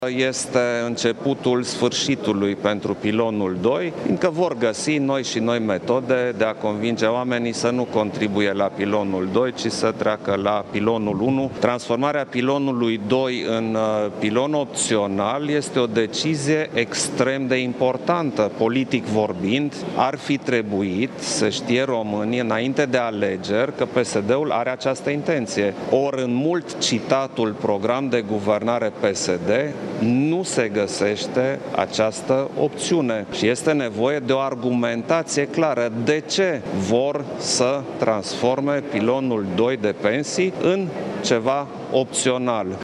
Este începutul sfârșitului pentru pilonul 2, fiindcă vor găsi noi și noi metode de a convinge oamenii să nu contribuie la pilonul 2, ci să treacă la pilonul 1. Transformarea pilonului 2 în pilon opțional este o decizie extrem de importantă, politic vorbind. Ar fi trebuit să știe românii înainte de alegeri că PSD-ul are această intenție. Ori în mult citatul program de guvernare PSD nu se găsește această opțiune și este nevoie de o argumentație clară de ce vor să transforme pilonul 2 de pensii în ceva opțional.